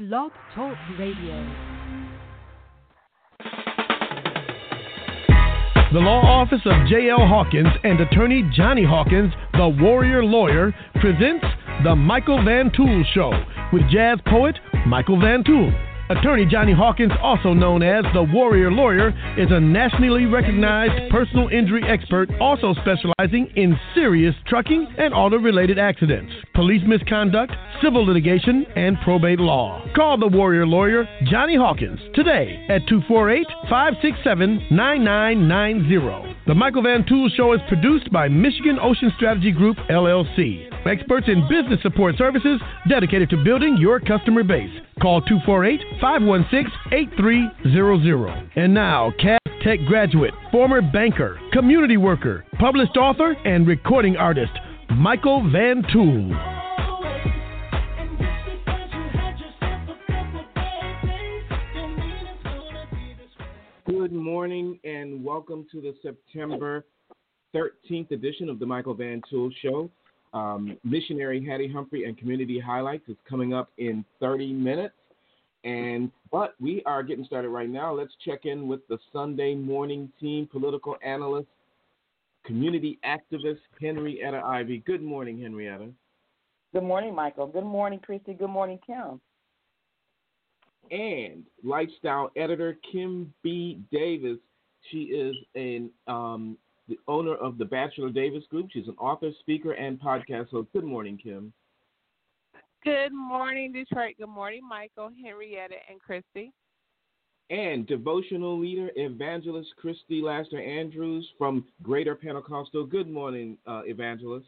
Blog Talk Radio. The law office of J.L. Hawkins and attorney Johnny Hawkins, the Warrior Lawyer, presents The Michael Van Tool Show with jazz poet Michael Van Tool. Attorney Johnny Hawkins, also known as the Warrior Lawyer, is a nationally recognized personal injury expert, also specializing in serious trucking and auto-related accidents, police misconduct, civil litigation, and probate law. Call the Warrior Lawyer, Johnny Hawkins, today at 248-567-9990. The Michael Van Tool Show is produced by Michigan Ocean Strategy Group, LLC. Experts in business support services dedicated to building your customer base. Call 248-516-8300. And now, Cass Tech graduate, former banker, community worker, published author, and recording artist, Michael Van Tool. Good morning and welcome to the September 13th edition of the Michael Van Tool Show. Missionary Hattie Humphrey and Community Highlights is coming up in 30 minutes. But we are getting started right now. Let's check in with the Sunday morning team, political analyst, community activist, Henrietta Ivey. Good morning, Henrietta. Good morning, Michael. Good morning, Christy. Good morning, Kim. And lifestyle editor, Kim B. Davis. She is the owner of the Batchelor Davis Group. She's an author, speaker, and podcast host. Good morning, Kim. Good morning, Detroit. Good morning, Michael, Henrietta, and Christy. And devotional leader, evangelist Christy Laster Andrews from Greater Pentecostal. Good morning, evangelist.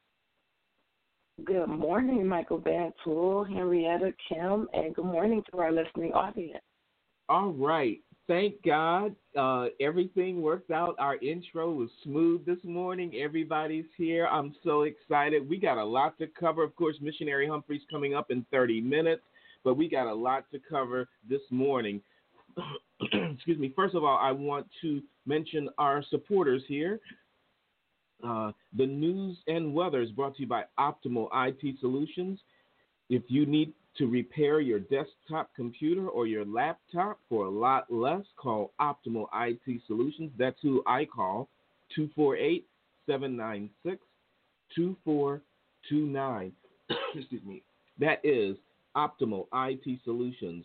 Good morning, Michael Van Tool, Henrietta, Kim, and good morning to our listening audience. All right. Thank God everything worked out. Our intro was smooth this morning. Everybody's here. I'm so excited. We got a lot to cover. Of course, Missionary Humphrey's coming up in 30 minutes, but we got a lot to cover this morning. Excuse me. First of all, I want to mention our supporters here. The news and weather is brought to you by Optimal IT Solutions. If you need to repair your desktop computer or your laptop for a lot less, call Optimal IT Solutions. That's who I call, 248-796-2429. Excuse me. That is Optimal IT Solutions,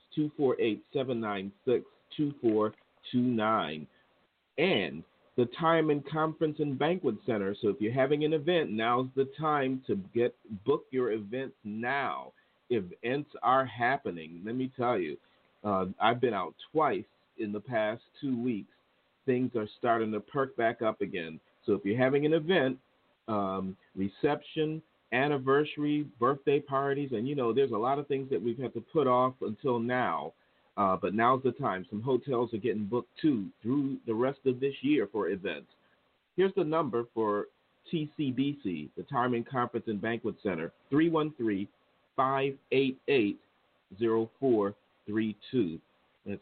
248-796-2429. And the Tireman Conference and Banquet Center. So if you're having an event, now's the time to book your events now. Events are happening. Let me tell you, I've been out twice in the past 2 weeks. Things are starting to perk back up again. So if you're having an event, reception, anniversary, birthday parties, and there's a lot of things that we've had to put off until now. But now's the time. Some hotels are getting booked too through the rest of this year for events. Here's the number for TCBC, the Tireman Conference and Banquet Center, 313-588-0432. That's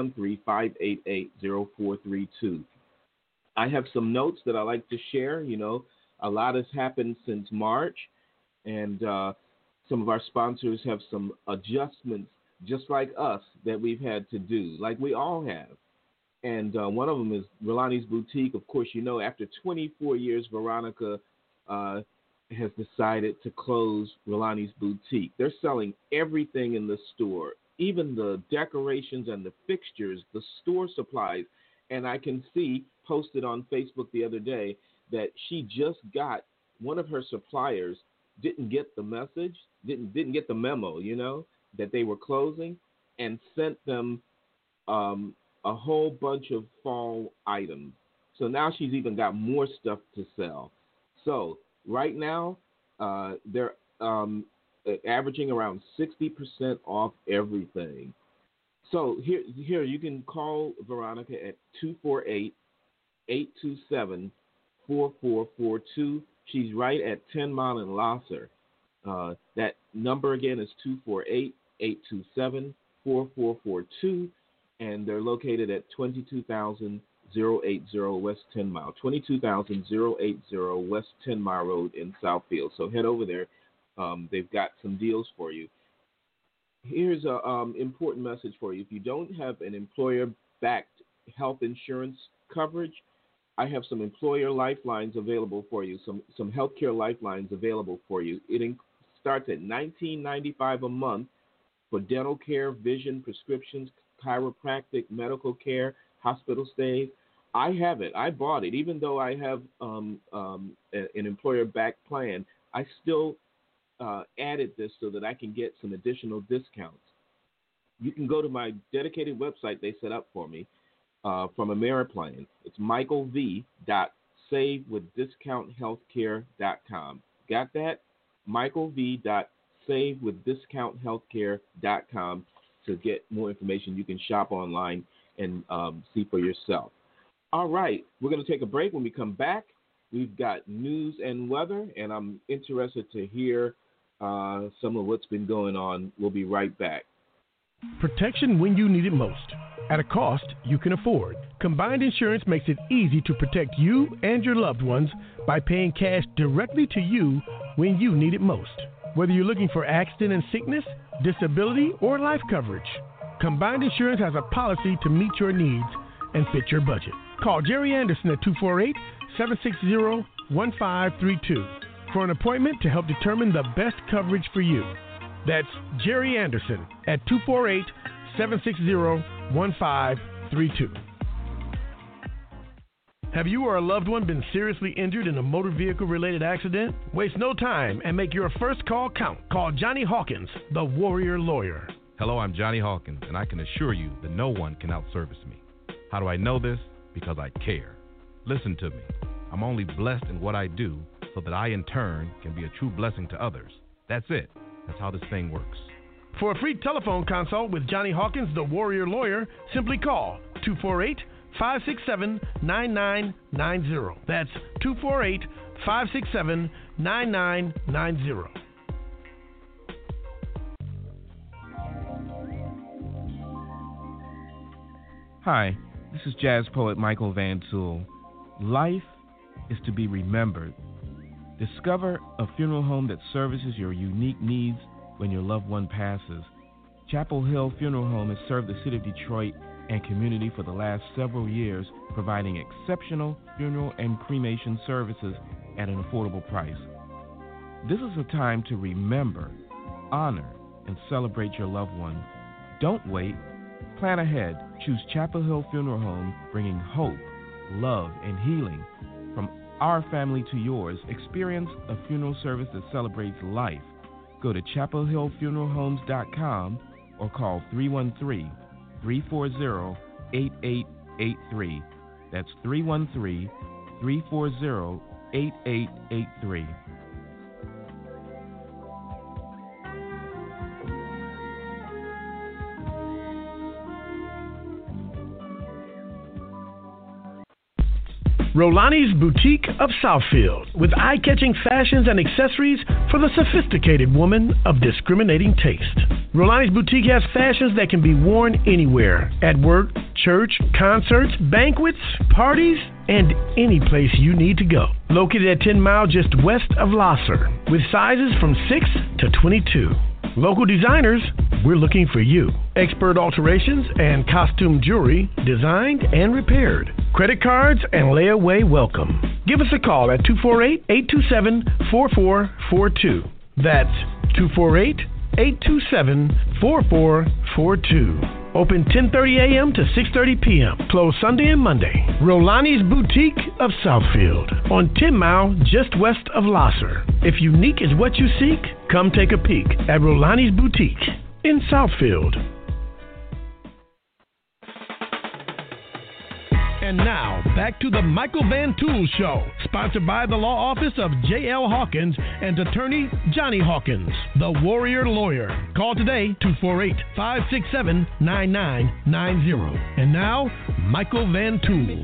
313-588-0432. I have some notes that I like to share. A lot has happened since March, and some of our sponsors have some adjustments just like us that we've had to do, like we all have. And one of them is Rolani's Boutique. Of course, after 24 years, Veronica has decided to close Rolani's Boutique. They're selling everything in the store, even the decorations and the fixtures, the store supplies. And I can see posted on Facebook the other day that she just got one of her suppliers didn't get the message, didn't get the memo, that they were closing, and sent them a whole bunch of fall items. So now she's even got more stuff to sell. So right now, they're averaging around 60% off everything. So here you can call Veronica at 248-827-4442. She's right at 10 Mile and Lasser. That number again is 248-827-4442, and they're located at 22,080 West 10 Mile, 22,080 West 10 Mile Road in Southfield. So head over there. They've got some deals for you. Here's a important message for you. If you don't have an employer-backed health insurance coverage, I have some employer lifelines available for you, some healthcare lifelines available for you. It starts at $19.95 a month for dental care, vision, prescriptions, chiropractic, medical care, hospital stays. I have it. I bought it. Even though I have an employer-backed plan, I still added this so that I can get some additional discounts. You can go to my dedicated website they set up for me from Ameriplan. It's michaelv.savewithdiscounthealthcare.com. Got that? michaelv.savewithdiscounthealthcare.com to get more information. You can shop online and see for yourself. All right, we're going to take a break. When we come back, we've got news and weather, and I'm interested to hear some of what's been going on. We'll be right back. Protection when you need it most, at a cost you can afford. Combined Insurance makes it easy to protect you and your loved ones by paying cash directly to you when you need it most. Whether you're looking for accident and sickness, disability, or life coverage, Combined Insurance has a policy to meet your needs and fit your budget. Call Jerry Anderson at 248-760-1532 for an appointment to help determine the best coverage for you. That's Jerry Anderson at 248-760-1532. Have you or a loved one been seriously injured in a motor vehicle-related accident? Waste no time and make your first call count. Call Johnny Hawkins, the Warrior Lawyer. Hello, I'm Johnny Hawkins, and I can assure you that no one can outservice me. How do I know this? Because I care. Listen to me. I'm only blessed in what I do so that I, in turn, can be a true blessing to others. That's it. That's how this thing works. For a free telephone consult with Johnny Hawkins, the Warrior Lawyer, simply call 248-567-9990. That's 248-567-9990. Hi, this is jazz poet Michael Van Tool. Life is to be remembered. Discover a funeral home that services your unique needs when your loved one passes. Chapel Hill Funeral Home has served the city of Detroit and community for the last several years, providing exceptional funeral and cremation services at an affordable price. This is a time to remember, honor, and celebrate your loved one. Don't wait. Plan ahead. Choose Chapel Hill Funeral Home, bringing hope, love, and healing. From our family to yours, experience a funeral service that celebrates life. Go to chapelhillfuneralhomes.com or call 313-340-8883. That's 313-340-8883. Rolani's Boutique of Southfield, with eye-catching fashions and accessories for the sophisticated woman of discriminating taste. Rolani's Boutique has fashions that can be worn anywhere, at work, church, concerts, banquets, parties, and any place you need to go. Located at 10 Mile just west of Lasser, with sizes from 6 to 22. Local designers, we're looking for you. Expert alterations and costume jewelry designed and repaired. Credit cards and layaway welcome. Give us a call at 248-827-4442. That's 248-827-4442. Open 10:30 a.m. to 6:30 p.m. Closed Sunday and Monday. Rolani's Boutique of Southfield on 10 Mile just west of Lasser. If unique is what you seek, come take a peek at Rolani's Boutique in Southfield. And now, back to the Michael Van Tool Show, sponsored by the law office of J.L. Hawkins and attorney Johnny Hawkins, the Warrior Lawyer. Call today, 248-567-9990. And now, Michael Van Tool.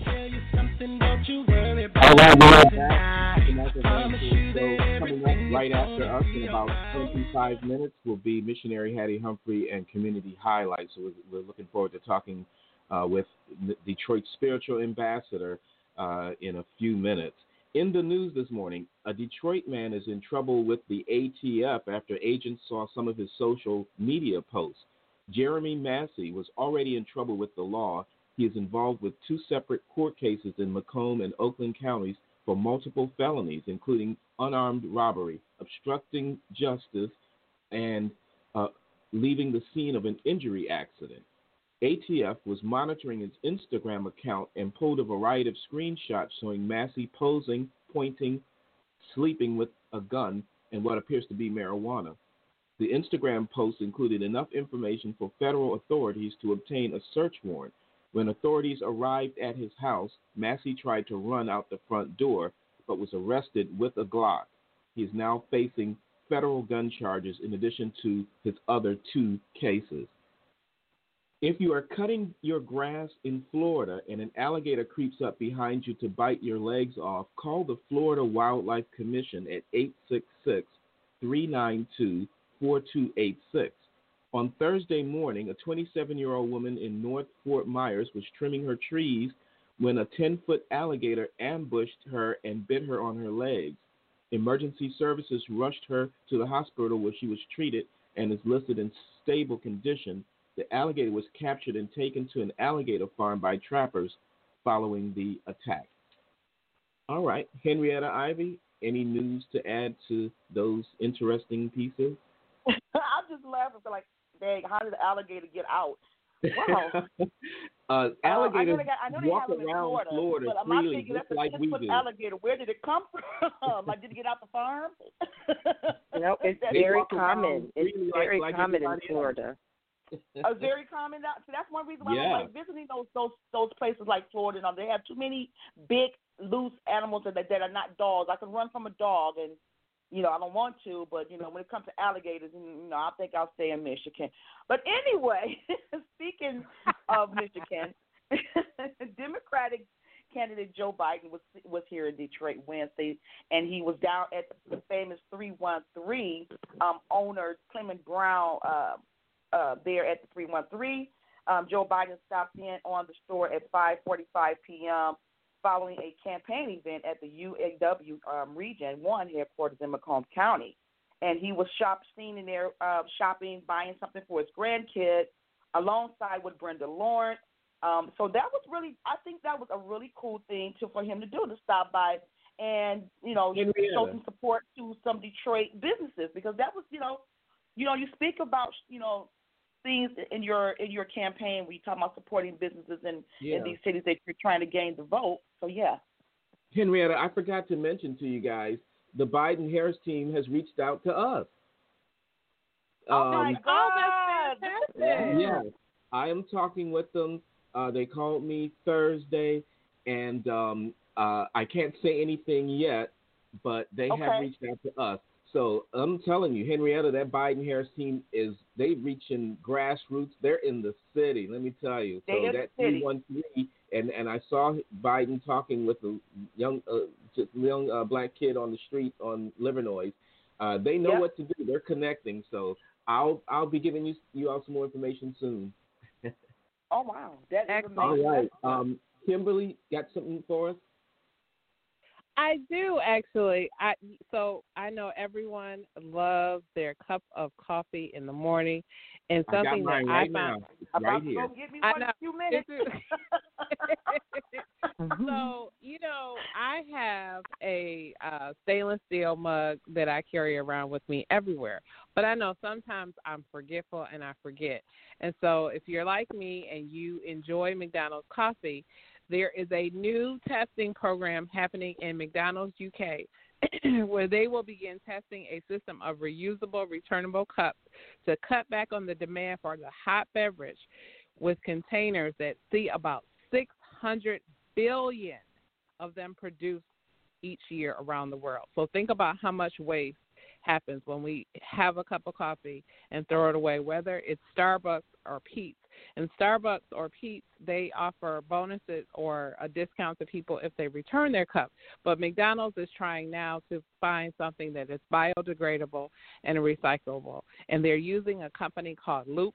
All right, we're back. The Michael Van Tool Show. Coming up right after us in about 25 minutes will be Missionary Hattie Humphrey and Community Highlights. So we're looking forward to talking with Detroit's spiritual ambassador in a few minutes. In the news this morning, a Detroit man is in trouble with the ATF after agents saw some of his social media posts. Jeremy Massey was already in trouble with the law. He is involved with 2 separate court cases in Macomb and Oakland counties for multiple felonies, including unarmed robbery, obstructing justice, and leaving the scene of an injury accident. ATF was monitoring his Instagram account and pulled a variety of screenshots showing Massey posing, pointing, sleeping with a gun, and what appears to be marijuana. The Instagram post included enough information for federal authorities to obtain a search warrant. When authorities arrived at his house, Massey tried to run out the front door, but was arrested with a Glock. He is now facing federal gun charges in addition to his other 2 cases. If you are cutting your grass in Florida and an alligator creeps up behind you to bite your legs off, call the Florida Wildlife Commission at 866-392-4286. On Thursday morning, a 27-year-old woman in North Fort Myers was trimming her trees when a 10-foot alligator ambushed her and bit her on her legs. Emergency services rushed her to the hospital where she was treated and is listed in stable condition. The alligator was captured and taken to an alligator farm by trappers following the attack. All right, Henrietta Ivy, any news to add to those interesting pieces? I'm just laughing. Like, dang, how did the alligator get out? Wow. Alligators I know walk they have them around in Florida but freely, thinking, just that's like a we 10-foot do. alligator. Where did it come from? Like, did it get out the farm? No, it's They very walk around common. It's freely very like common in everybody else. Florida. Very common. So that's one reason why I Yeah. don't like visiting those places like Florida. And they have too many big, loose animals that are not dogs. I can run from a dog, and I don't want to. But when it comes to alligators, I think I'll stay in Michigan. But anyway, speaking of Michigan, Democratic candidate Joe Biden was here in Detroit Wednesday, and he was down at the famous 313 owner Clement Brown. There at the 313. Joe Biden stopped in on the store at 5:45 p.m. following a campaign event at the UAW Region 1 headquarters in Macomb County. And he was seen in there shopping, buying something for his grandkid alongside with Brenda Lawrence. So that was I think that was a really cool thing for him to do, to stop by and, show some support to some Detroit businesses, because that was, you speak about, things in your campaign where you talk about supporting businesses in these cities that you're trying to gain the vote. So, yeah. Henrietta, I forgot to mention to you guys, the Biden-Harris team has reached out to us. Oh, my God. That's fantastic. Yes, I am talking with them. They called me Thursday, and I can't say anything yet, but they have reached out to us. So I'm telling you, Henrietta, that Biden-Harris team they reaching grassroots. They're in the city, let me tell you. So that 313, and I saw Biden talking with a young black kid on the street on Livernois. They know what to do. They're connecting. So I'll be giving you all some more information soon. Oh, wow. That is amazing. All right. Kimberly, got something for us? I do, actually. So I know everyone loves their cup of coffee in the morning, and something I got mine right now, right here. Give me one few minutes. So, I have a stainless steel mug that I carry around with me everywhere. But I know sometimes I'm forgetful and I forget. And so if you're like me and you enjoy McDonald's coffee, there is a new testing program happening in McDonald's, UK, where they will begin testing a system of reusable, returnable cups to cut back on the demand for the hot beverage, with containers that see about 600 billion of them produced each year around the world. So think about how much waste happens when we have a cup of coffee and throw it away, whether it's Starbucks or Pete's. And Starbucks or Pete's, they offer bonuses or a discount to people if they return their cup. But McDonald's is trying now to find something that is biodegradable and recyclable. And they're using a company called Loop,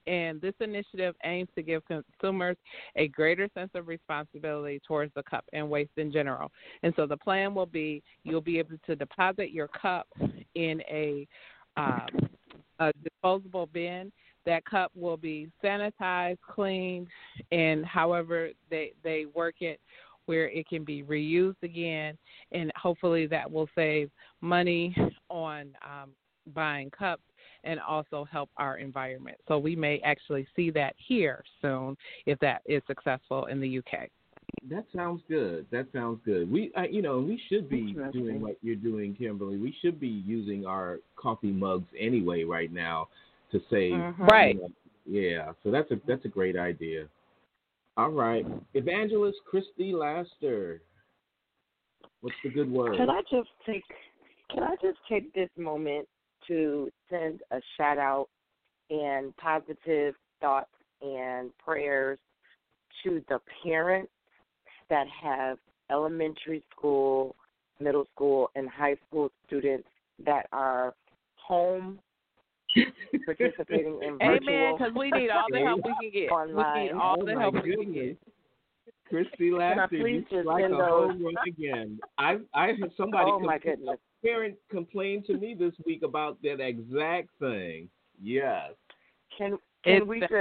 And this initiative aims to give consumers a greater sense of responsibility towards the cup and waste in general. And so the plan will be you'll be able to deposit your cup in a disposable bin. That cup will be sanitized, cleaned, and however they work it, where it can be reused again, and hopefully that will save money on buying cups and also help our environment. So we may actually see that here soon if that is successful in the UK. That sounds good. We should be doing what you're doing, Kimberly. We should be using our coffee mugs anyway right now to save. Right. Yeah. So that's a great idea. All right, Evangelist Christy Laster. What's the good word? Can I just take this moment to send a shout out and positive thoughts and prayers to the parents that have elementary school, middle school, and high school students that are home participating in virtual. Amen, because we need all the help we can get. Online. We need all the help we can get. Christy Laster, you like a home run again. I had somebody. Oh my goodness! A parent complained to me this week about that exact thing. Yes. Can we just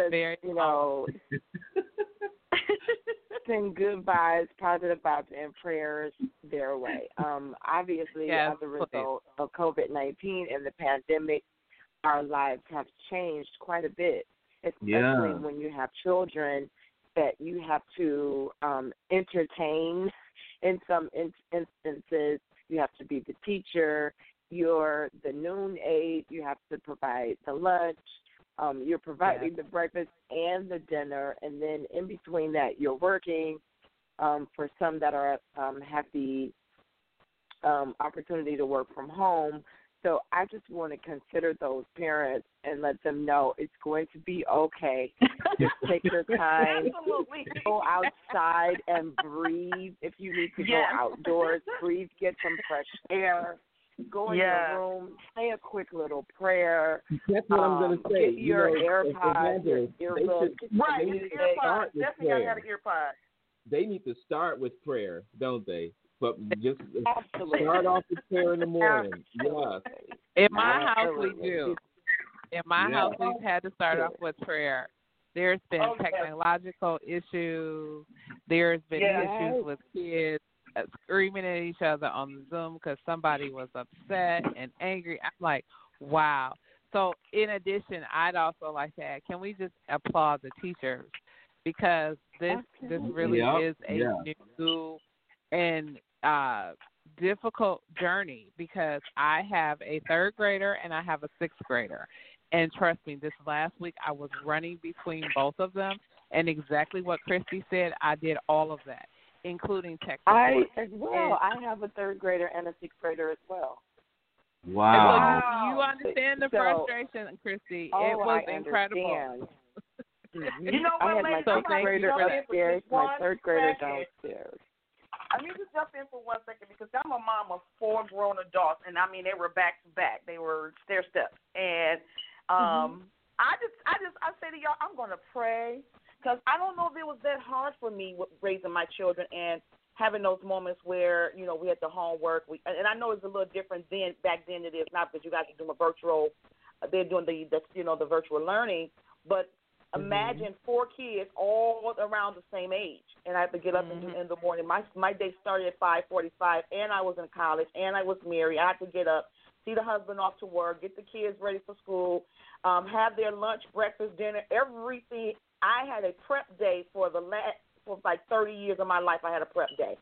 send good vibes, positive vibes, and prayers their way? Obviously, as a result of COVID-19 and the pandemic, our lives have changed quite a bit, especially when you have children that you have to entertain. In some instances, you have to be the teacher. You're the noon aide. You have to provide the lunch. You're providing the breakfast and the dinner, and then in between that, you're working. For some that are have the opportunity to work from home. So I just want to consider those parents and let them know it's going to be okay. Just take your time. Go outside and breathe. If you need to go outdoors, breathe, get some fresh air. Go in your room, say a quick little prayer. That's what I'm going to say. Get your AirPods, your earbuds. Right, earpods. Definitely got to have an earpod. They need to start with prayer, don't they? But just Absolutely. Start off with prayer in the morning. Yes. In my house, we do. In my house, we've had to start off with prayer. There's been technological issues. There's been issues with kids screaming at each other on Zoom because somebody was upset and angry. I'm like, wow. So in addition, I'd also like to add, can we just applaud the teachers? Because this really is a new and difficult journey, because I have a third grader and I have a sixth grader. And trust me, this last week I was running between both of them, and exactly what Christy said, I did all of that, including tech support. I as well. I have a third grader and a sixth grader as well. Wow. So you understand the frustration, Christy. It was incredible. You know what, I had my sixth grader upstairs, my third grader downstairs. I need to jump in for 1 second because I'm a mom of 4 grown adults, and I mean they were back to back. They were stair steps, and I say to y'all, I'm gonna pray because I don't know if it was that hard for me with raising my children and having those moments where we had the homework. And I know it's a little different back then it is now because you guys are doing a virtual. They're doing the virtual learning, but. Imagine 4 kids all around the same age, and I have to get up in the morning. My day started at 5:45, and I was in college, and I was married. I had to get up, see the husband off to work, get the kids ready for school, have their lunch, breakfast, dinner, everything. I had a prep day for like 30 years of my life. I had a prep day.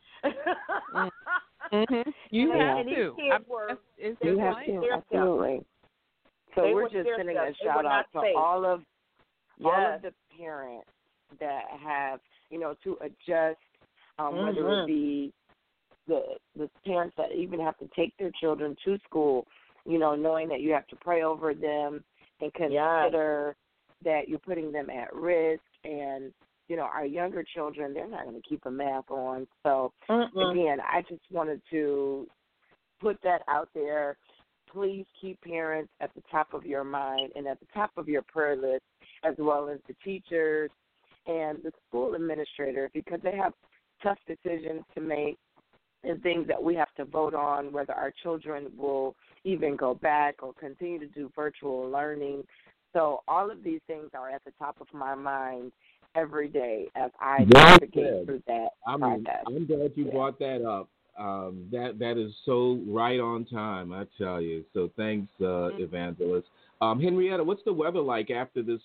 You have to. You have to, absolutely. So we're just sending a shout out to all of the parents that have, to adjust, whether it be the parents that even have to take their children to school, knowing that you have to pray over them and consider that you're putting them at risk. And, our younger children, they're not going to keep a mask on. So, again, I just wanted to put that out there. Please keep parents at the top of your mind and at the top of your prayer list as well as the teachers and the school administrators, because they have tough decisions to make and things that we have to vote on, whether our children will even go back or continue to do virtual learning. So all of these things are at the top of my mind every day as I navigate through that process. I'm glad you brought that up. That is so right on time, I tell you. So thanks, Evangelist. Henrietta, what's the weather like after this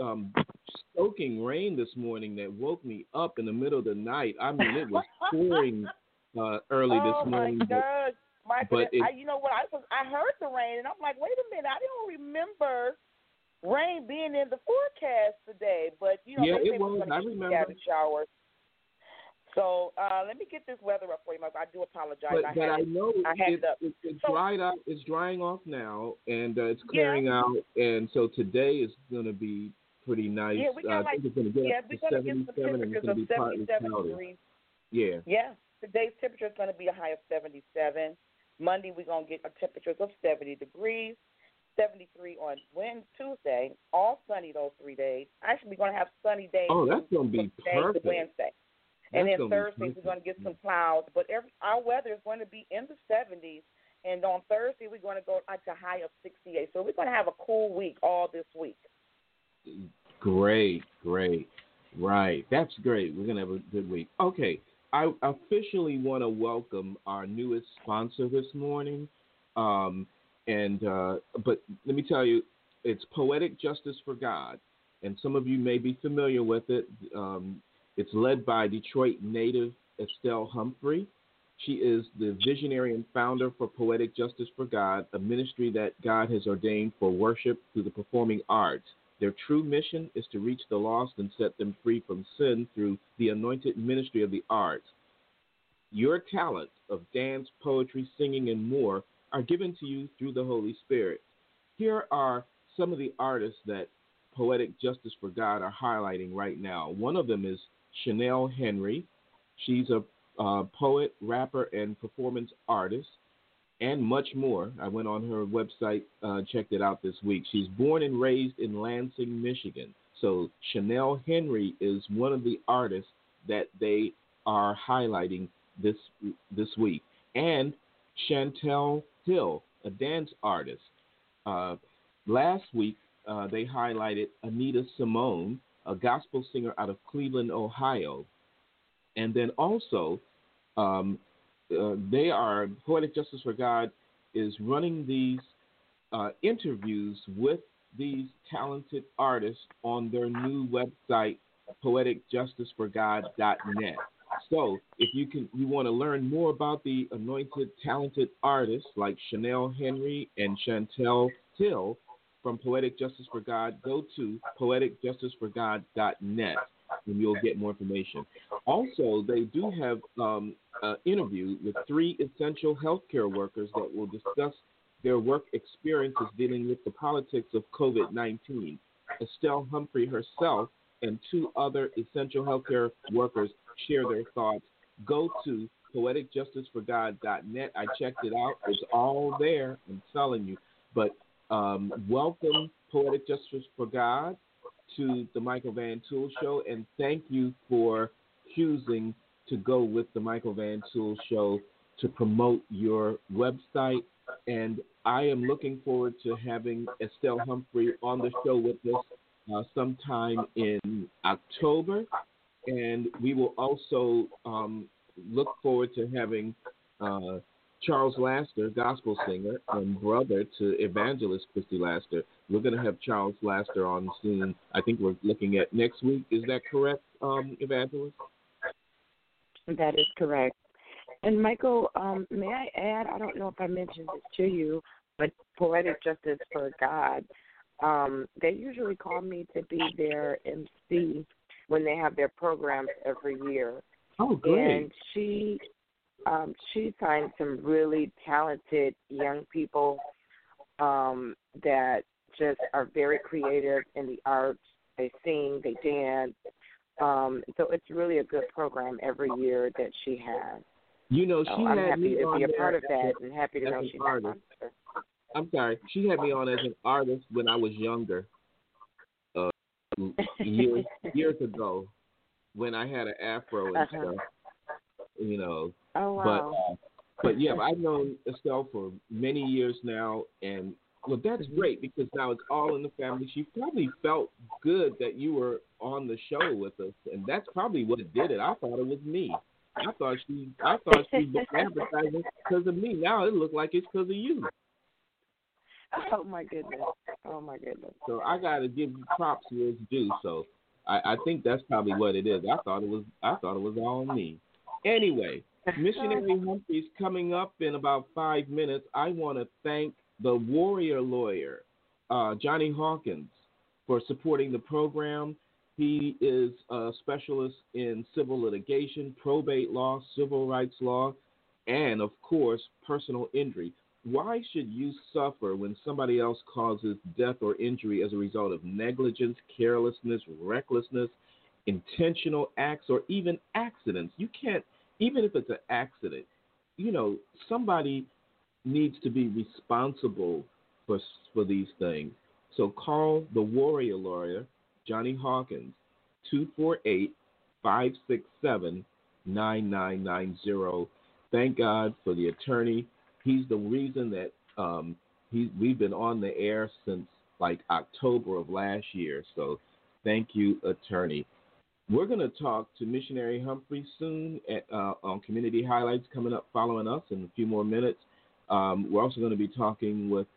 soaking rain this morning that woke me up in the middle of the night? I mean, it was pouring early this morning. Oh, my God. Michael, but you know what? I heard the rain, and I'm like, wait a minute. I don't remember rain being in the forecast today. But, you know, yeah, it was. I remember. Showers. So let me get this weather up for you, Michael. I do apologize. But I know it's dried up. It's drying off now, and it's clearing out. And so today is going to be pretty nice. Yeah, we got I think it's going to get up to 77 and it's going to be partly cloudy. Degrees. Yeah. Yeah. Today's temperature is going to be a high of 77. Monday, we're going to get temperatures of 70 degrees. 73 on Tuesday. All sunny those 3 days. Actually, we're going to have sunny days. Oh, that's going to be perfect. Wednesday. And then Thursday, we're going to get some clouds. But our weather is going to be in the 70s. And on Thursday, we're going to go like a high of 68. So we're going to have a cool week all this week. Great. Right. That's great. We're going to have a good week. Okay. I officially want to welcome our newest sponsor this morning. But let me tell you, it's Poetic Justice for God. And some of you may be familiar with it. It's led by Detroit native Estelle Humphrey. She is the visionary and founder for Poetic Justice for God, a ministry that God has ordained for worship through the performing arts. Their true mission is to reach the lost and set them free from sin through the anointed ministry of the arts. Your talents of dance, poetry, singing, and more are given to you through the Holy Spirit. Here are some of the artists that Poetic Justice for God are highlighting right now. One of them is Chanel Henry. She's a poet, rapper, and performance artist, and much more. I went on her website, checked it out this week. She's born and raised in Lansing, Michigan. So Chanel Henry is one of the artists that they are highlighting this week. And Chantel Hill, a dance artist. Last week, they highlighted Anita Simone, a gospel singer out of Cleveland, Ohio. And then also, Poetic Justice for God is running these interviews with these talented artists on their new website, poeticjusticeforgod.net. So if you want to learn more about the anointed, talented artists like Chanel Henry and Chantel Hill from Poetic Justice for God, go to poeticjusticeforgod.net and you'll get more information. Also, they do have an interview with 3 essential healthcare workers that will discuss their work experiences dealing with the politics of COVID-19. Estelle Humphrey herself and 2 other essential healthcare workers share their thoughts. Go to poeticjusticeforgod.net. I checked it out. It's all there. I'm telling you. But welcome, Poetic Justice for God, to the Michael Van Tool Show, and thank you for choosing to go with the Michael Van Tool Show to promote your website. And I am looking forward to having Estelle Humphrey on the show with us sometime in October. And we will also look forward to having Charles Laster, gospel singer and brother to evangelist Christy Laster. We're going to have Charles Laster on soon. I think we're looking at next week. Is that correct, Evangelist? That is correct. And Michael, may I add, I don't know if I mentioned this to you, but Poetic Justice for God, they usually call me to be their MC when they have their programs every year. Oh, great. And she signed some really talented young people that just are very creative in the arts. They sing, they dance. So it's really a good program every year that she has. You know, I'm happy to be a part of that and happy to know she's an artist. I'm sorry. She had me on as an artist when I was younger. years ago when I had an afro and stuff, Oh, wow. But yeah, I've known Estelle for many years now, and well, that's great because now it's all in the family. She probably felt good that you were on the show with us, and that's probably what did it. I thought it was me. I thought she was advertising because of me. Now it looked like it's because of you. Oh my goodness. So I got to give you props where it's due. So I think that's probably what it is. I thought it was all me. Anyway, Missionary Humphrey's coming up in about 5 minutes. I want to thank the Warrior Lawyer, Johnny Hawkins, for supporting the program. He is a specialist in civil litigation, probate law, civil rights law, and, of course, personal injury. Why should you suffer when somebody else causes death or injury as a result of negligence, carelessness, recklessness, intentional acts, or even accidents? You can't, even if it's an accident, somebody needs to be responsible for these things. So call the Warrior Lawyer, Johnny Hawkins, 248-567-9990. Thank God for the attorney. He's the reason that we've been on the air since like October of last year. So thank you, attorney. We're going to talk to Missionary Humphrey soon on Community Highlights coming up following us in a few more minutes. We're also going to be talking with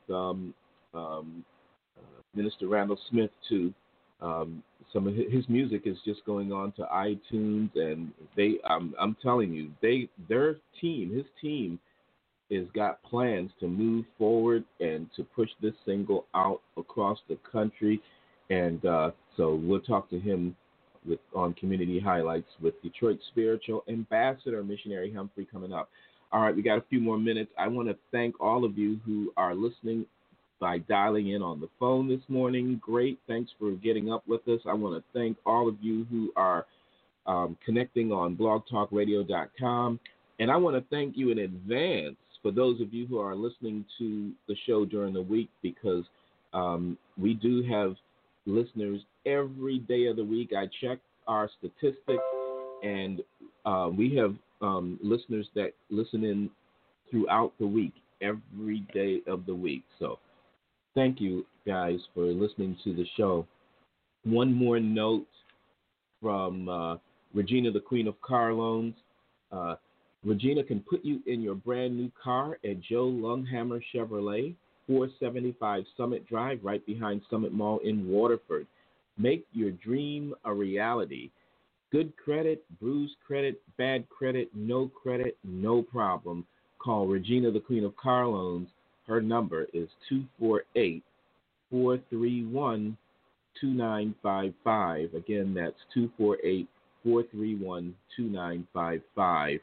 Minister Randall Smith, too. Some of his music is just going on to iTunes, and I'm telling you, his team has got plans to move forward and to push this single out across the country. And so we'll talk to him on Community Highlights with Detroit Spiritual Ambassador Missionary Humphrey coming up. All right, we got a few more minutes. I want to thank all of you who are listening by dialing in on the phone this morning. Great. Thanks for getting up with us. I want to thank all of you who are connecting on blogtalkradio.com. And I want to thank you in advance for those of you who are listening to the show during the week, because we do have listeners every day of the week. I check our statistics, and we have listeners that listen in throughout the week, every day of the week. So thank you guys for listening to the show. One more note from Regina, the Queen of Car Loans. Regina can put you in your brand new car at Joe Lunghammer Chevrolet, 475 Summit Drive, right behind Summit Mall in Waterford. Make your dream a reality. Good credit, bruised credit, bad credit, no problem. Call Regina, the Queen of Car Loans. Her number is 248-431-2955. Again, that's 248-431-2955.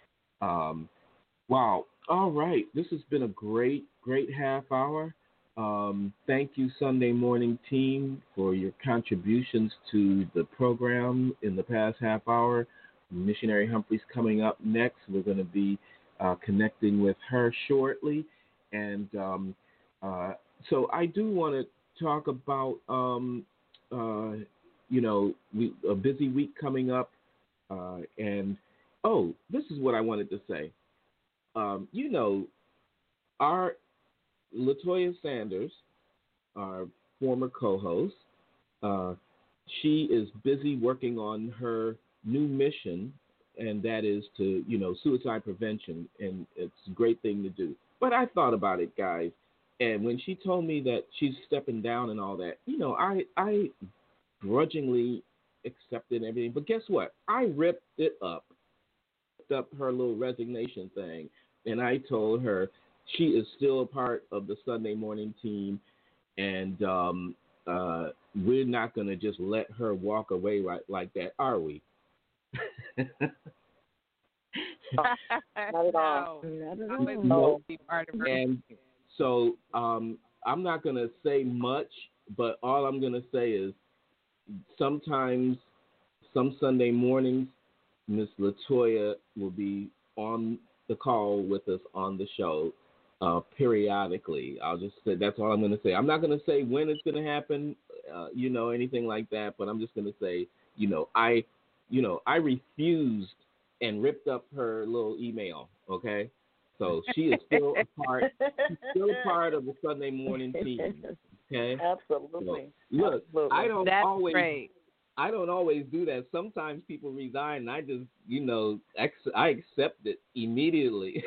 Wow. All right. This has been a great half hour. Thank you, Sunday Morning team, for your contributions to the program in the past half hour. Missionary Humphrey's coming up next. We're going to be connecting with her shortly. And so I do want to talk about, a busy week coming up. This is what I wanted to say. Our Latoya Sanders, our former co-host, she is busy working on her new mission, and that is to, suicide prevention, and it's a great thing to do. But I thought about it, guys, and when she told me that she's stepping down and all that, I grudgingly accepted everything. But guess what? I ripped up her little resignation thing, and I told her she is still a part of the Sunday Morning team, and we're not going to just let her walk away like that, are we? Not at all. No. And so I'm not going to say much, but all I'm going to say is sometimes, some Sunday mornings, Miss Latoya will be on the call with us on the show periodically. I'll just say that's all I'm going to say. I'm not going to say when it's going to happen anything like that. But I'm just going to say, I refused and ripped up her little email. Okay, so she is still a part. She's still a part of the Sunday morning team. Okay, absolutely. So, look, absolutely. I don't always do that. Sometimes people resign, and I just, I accept it immediately.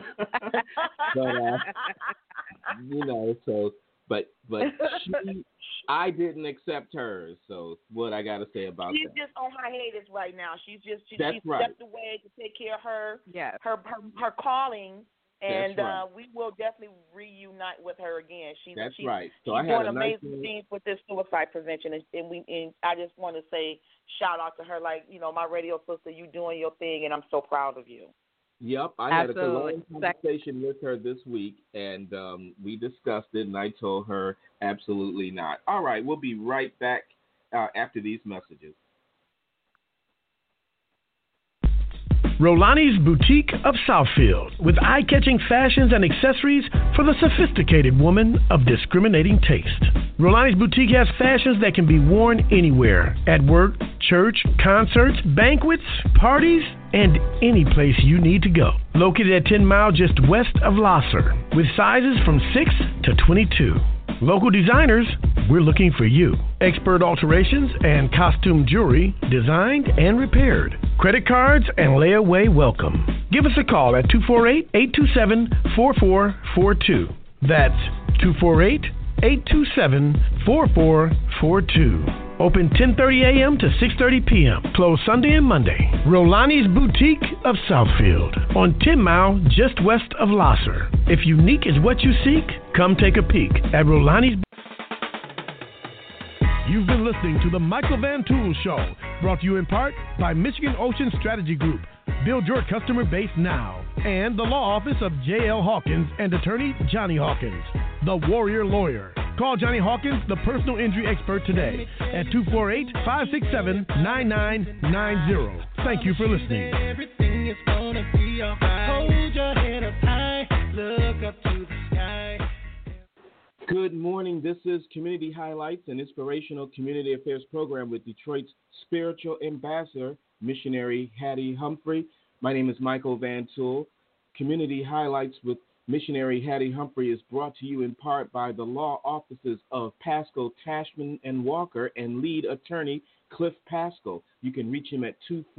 But, I didn't accept hers. So what I got to say about that? She's just on hiatus right now. She right. stepped away to take care of her calling. And we will definitely reunite with her again. She's right. So she's doing amazing things with this suicide prevention, and I just want to say shout out to her, my radio sister, you doing your thing, and I'm so proud of you. Yep, I had a long conversation with her this week, and we discussed it, and I told her absolutely not. All right, we'll be right back after these messages. Rolani's Boutique of Southfield, with eye-catching fashions and accessories for the sophisticated woman of discriminating taste. Rolani's Boutique has fashions that can be worn anywhere, at work, church, concerts, banquets, parties, and any place you need to go. Located at 10 Mile just west of Lasser, with sizes from 6 to 22. Local designers, we're looking for you. Expert alterations and costume jewelry designed and repaired. Credit cards and layaway welcome. Give us a call at 248-827-4442. That's 248-827-4442. Open 10:30 a.m. to 6:30 p.m. Closed Sunday and Monday. Rolani's Boutique of Southfield on 10 Mile just west of Lasser. If unique is what you seek, come take a peek at Rolani's. You've been listening to the Michael Van Tool Show, brought to you in part by Michigan Ocean Strategy Group. Build your customer base now. And the law office of J.L. Hawkins and attorney Johnny Hawkins, the Warrior Lawyer. Call Johnny Hawkins, the personal injury expert, today at 248-567-9990. Thank you for listening. Everything is gonna be all right. Hold your head up high. Look up to the sky. Good morning. This is Community Highlights, an inspirational community affairs program with Detroit's spiritual ambassador, missionary Hattie Humphrey. My name is Michael Van Tool. Community Highlights with missionary Hattie Humphrey is brought to you in part by the law offices of Pascal, Tashman, and Walker and lead attorney Cliff Pascal. You can reach him at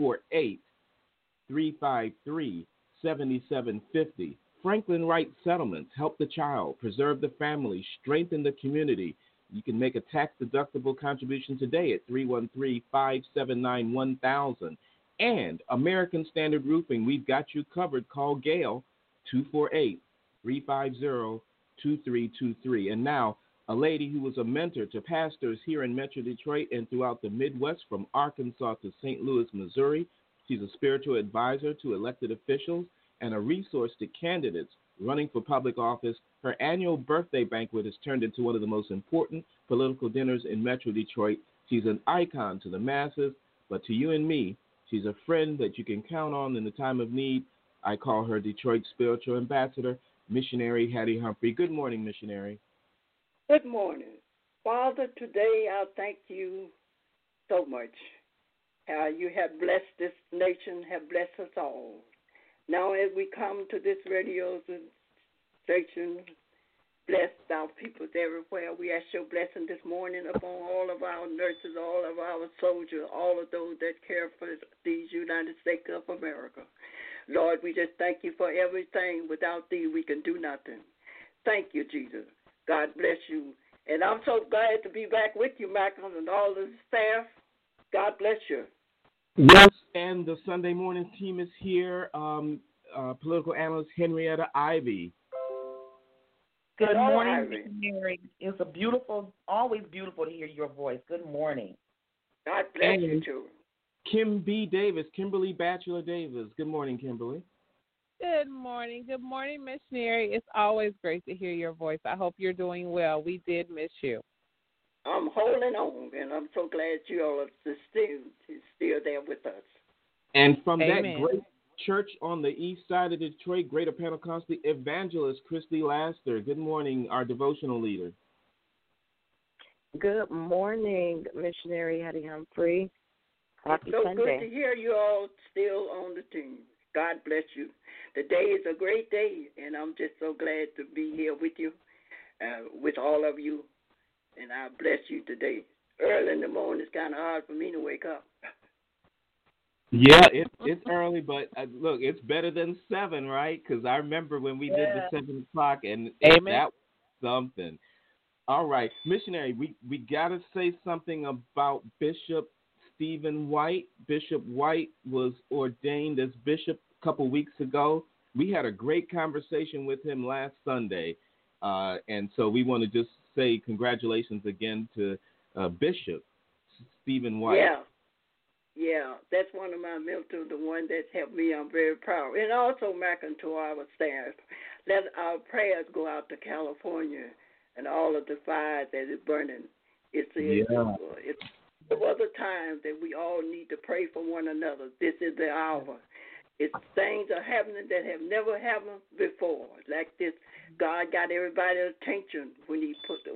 248-353-7750. Franklin Wright Settlements, help the child, preserve the family, strengthen the community. You can make a tax-deductible contribution today at 313-579-1000. And American Standard Roofing, we've got you covered. Call Gail, 248-350-2323. And now, a lady who was a mentor to pastors here in Metro Detroit and throughout the Midwest, from Arkansas to St. Louis, Missouri. She's a spiritual advisor to elected officials and a resource to candidates running for public office. Her annual birthday banquet has turned into one of the most important political dinners in Metro Detroit. She's an icon to the masses, but to you and me, she's a friend that you can count on in the time of need. I call her Detroit spiritual ambassador, missionary Hattie Humphrey. Good morning, missionary. Good morning. Father, today I thank you so much. How you have blessed this nation, have blessed us all. Now as we come to this radio station, bless our people everywhere. We ask your blessing this morning upon all of our nurses, all of our soldiers, all of those that care for these United States of America. Lord, we just thank you for everything. Without thee, we can do nothing. Thank you, Jesus. God bless you. And I'm so glad to be back with you, Michael, and all the staff. God bless you. Yes, and the Sunday morning team is here. Political analyst Henrietta Ivy. Good morning, Mary. It's always beautiful to hear your voice. Good morning. God bless you, too. Kimberly Batchelor Davis. Good morning, Kimberly. Good morning. Good morning, missionary. It's always great to hear your voice. I hope you're doing well. We did miss you. I'm holding on, and I'm so glad you all are still there with us. And from Amen. That great church on the east side of Detroit, Greater Pentecostal Evangelist Christy Laster. Good morning, our devotional leader. Good morning, Missionary Hattie Humphrey. Happy so Sunday. Good to hear you all still on the team. God bless you. The day is a great day, and I'm just so glad to be here with you, with all of you, and I bless you today. Early in the morning, it's kind of hard for me to wake up. Yeah, it's early, but look, it's better than 7, right? Because I remember when we did the 7 o'clock, and that was something. All right, missionary, we got to say something about Bishop Stephen White. Bishop White was ordained as bishop a couple weeks ago. We had a great conversation with him last Sunday, and so we want to just say congratulations again to Bishop Stephen White. Yeah, that's one of my mentors, the one that helped me. I'm very proud. And also McIntyre, our staff. Let our prayers go out to California and all of the fires that is burning. There was a time that we all need to pray for one another. This is the hour. Things are happening that have never happened before. Like this, God got everybody's attention when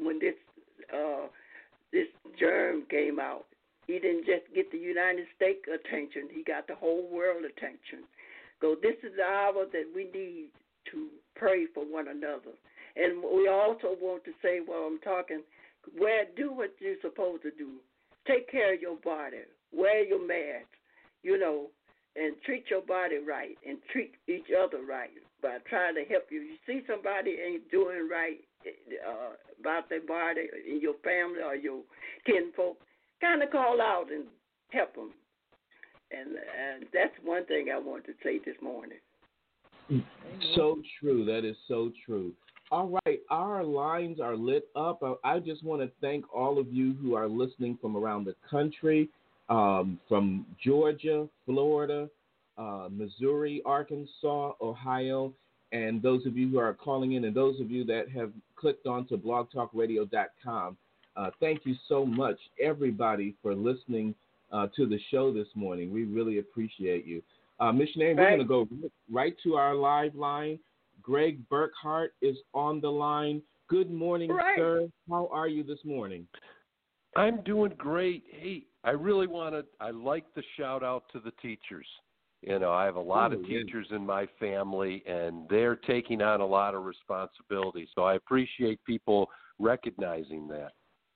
this germ came out. He didn't just get the United States attention. He got the whole world attention. So this is the hour that we need to pray for one another. And we also want to say, while I'm talking, do what you're supposed to do. Take care of your body. Wear your mask, and treat your body right and treat each other right by trying to help you. You see somebody ain't doing right about their body in your family or your kinfolk, kind of call out and help them. And that's one thing I want to say this morning. So true. That is so true. All right. Our lines are lit up. I just want to thank all of you who are listening from around the country, from Georgia, Florida, Missouri, Arkansas, Ohio, and those of you who are calling in and those of you that have clicked onto blogtalkradio.com. Thank you so much, everybody, for listening to the show this morning. We really appreciate you. Missionary, we're going to go right to our live line. Greg Burkhart is on the line. Good morning, sir. How are you this morning? I'm doing great. Hey, I like the shout out to the teachers. I have a lot of teachers in my family, and they're taking on a lot of responsibility. So I appreciate people recognizing that.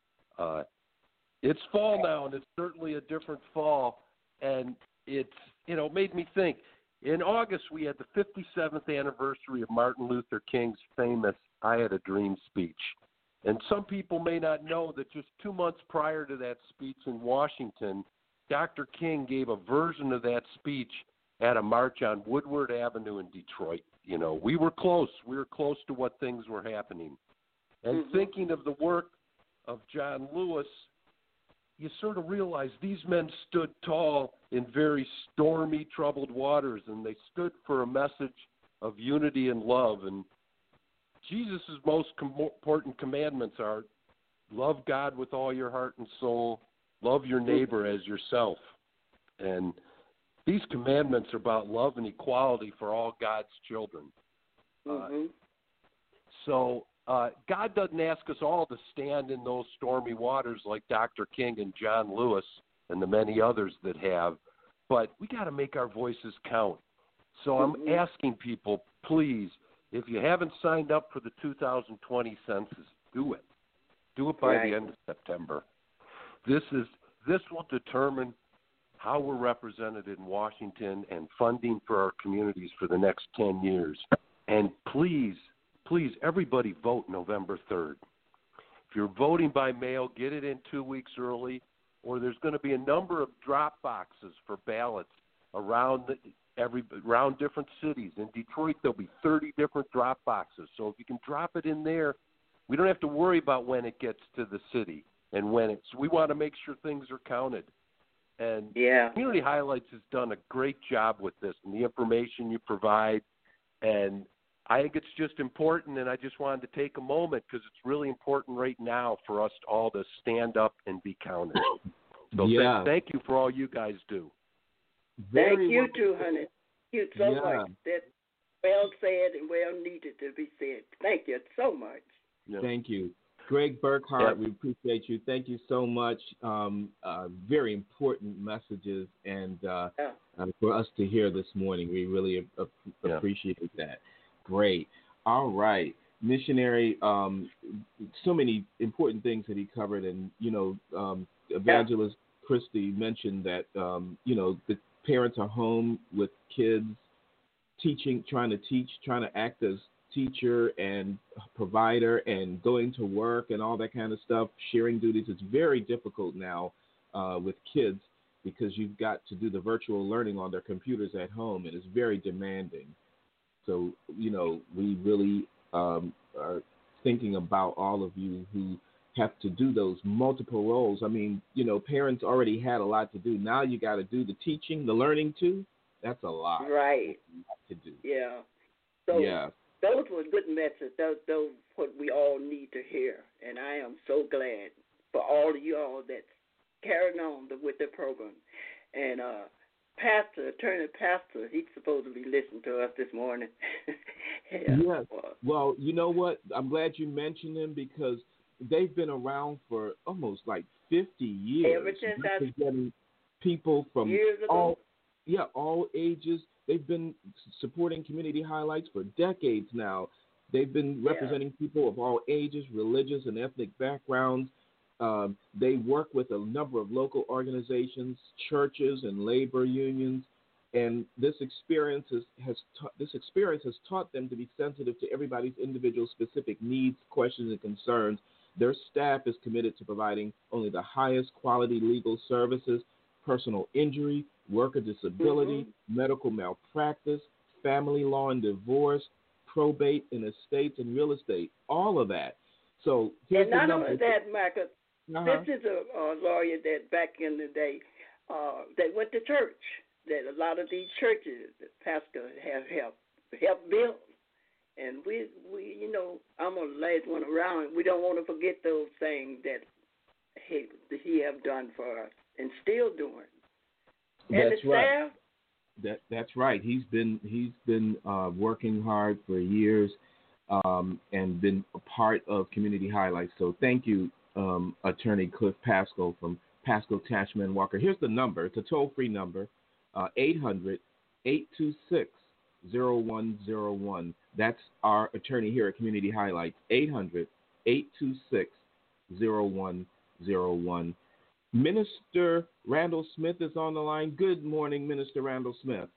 It's fall now, and it's certainly a different fall, and it's, made me think. In August, we had the 57th anniversary of Martin Luther King's famous I Had a Dream speech. And some people may not know that just 2 months prior to that speech in Washington, Dr. King gave a version of that speech at a march on Woodward Avenue in Detroit. We were close. We were close to what things were happening. And thinking of the work of John Lewis, you sort of realize these men stood tall in very stormy, troubled waters, and they stood for a message of unity and love. And Jesus' most important commandments are love God with all your heart and soul, love your neighbor as yourself. And these commandments are about love and equality for all God's children. God doesn't ask us all to stand in those stormy waters like Dr. King and John Lewis and the many others that have, but we got to make our voices count. So I'm asking people, please, if you haven't signed up for the 2020 census, do it. Do it by the end of September. This will determine how we're represented in Washington and funding for our communities for the next 10 years. And please, everybody vote November 3rd. If you're voting by mail, get it in 2 weeks early, or there's going to be a number of drop boxes for ballots around different cities. In Detroit, there'll be 30 different drop boxes. So if you can drop it in there, we don't have to worry about when it gets to the city and we want to make sure things are counted. And Community Highlights has done a great job with this and the information you provide. And I think it's just important, and I just wanted to take a moment because it's really important right now for us all to stand up and be counted. So thank you for all you guys do. Thank you too, honey. Thank you so much. That's well said and well needed to be said. Thank you so much. Thank you. Greg Burkhart, we appreciate you. Thank you so much. Very important messages and for us to hear this morning. We really appreciate that. Great. All right. Missionary, so many important things that he covered. And, Evangelist Christy mentioned that, the parents are home with kids, trying to act as teacher and provider and going to work and all that kind of stuff, sharing duties. It's very difficult now with kids because you've got to do the virtual learning on their computers at home, and it's very demanding. So, we really are thinking about all of you who have to do those multiple roles. I mean, parents already had a lot to do. Now you got to do the teaching, the learning too. That's a lot. Right. To do. Yeah. So those were good messages. Those what we all need to hear. And I am so glad for all of you all that's carrying on with the program. And Attorney Pastor, he's supposed to be listening to us this morning. Yes. Well, you know what? I'm glad you mentioned them because they've been around for almost like 50 years. Ever since representing people from all ages. They've been supporting Community Highlights for decades now. They've been representing people of all ages, religious, and ethnic backgrounds. They work with a number of local organizations, churches, and labor unions. And this experience has taught them to be sensitive to everybody's individual specific needs, questions, and concerns. Their staff is committed to providing only the highest quality legal services, personal injury, worker disability, medical malpractice, family law and divorce, probate and estates and real estate, all of that. So and not only that, Michael, this is a lawyer that back in the day that went to church, that a lot of these churches that pastor have helped build. And we I'm the last one around. We don't want to forget those things that he have done for us and still doing. And that's right. That's right. He's been working hard for years and been a part of Community Highlights. So thank you, Attorney Cliff Pascal from Pascal Tashman Walker. Here's the number. It's a toll-free number, 800-826-0101. That's our attorney here at Community Highlights, 800-826-0101. Minister Randall Smith is on the line. Good morning, Minister Randall Smith.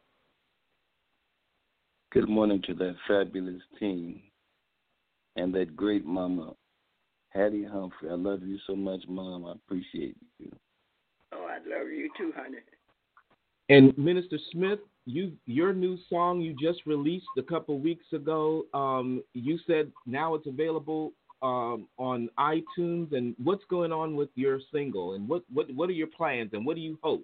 Good morning to that fabulous team and that great mama, Hattie Humphrey. I love you so much, Mom. I appreciate you. Oh, I love you too, honey. And Minister Smith, your new song you just released a couple weeks ago, you said now it's available on iTunes. And what's going on with your single? And what are your plans? And what do you hope?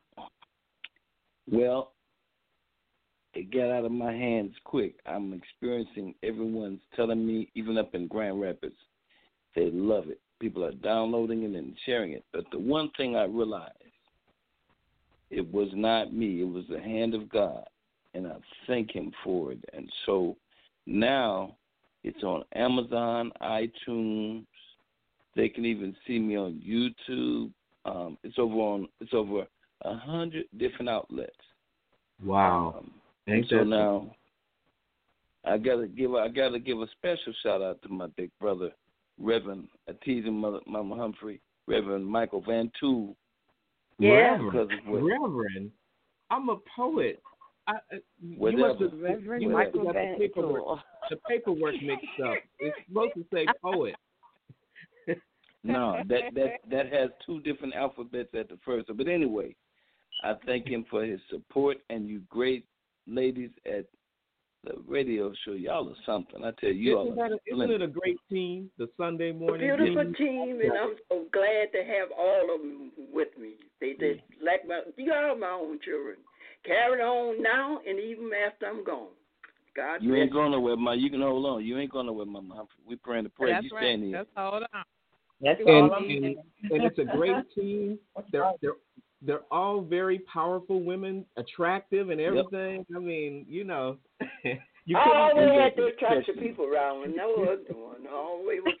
Well, it got out of my hands quick. I'm experiencing everyone's telling me, even up in Grand Rapids, they love it. People are downloading it and sharing it. But the one thing I realized, it was not me. It was the hand of God, and I thank him for it. And so now it's on Amazon, iTunes. They can even see me on YouTube. It's over 100 different outlets. Wow! And so now I gotta give a special shout out to my big brother, Reverend Mama Humphrey, Reverend Michael Van Tool. Yeah, Reverend. I'm a poet. You must have got the paperwork mixed up. It's supposed to say poet. No, that has two different alphabets at the first. But anyway, I thank him for his support, and you great ladies at the radio show. Y'all are something. I tell you, isn't it a great team? The Sunday morning beautiful team, and I'm so glad to have all of them with me. They like you are my own children. Carry on now, and even after I'm gone. God you ain't going nowhere, Ma. You can hold on. You ain't going nowhere, Mama. We praying the prayer. That's you right. stand here. Just hold on. And it's a great team. They're all very powerful women, attractive and everything. Yep. I mean, I always had those types of people around, and no other one. Always was.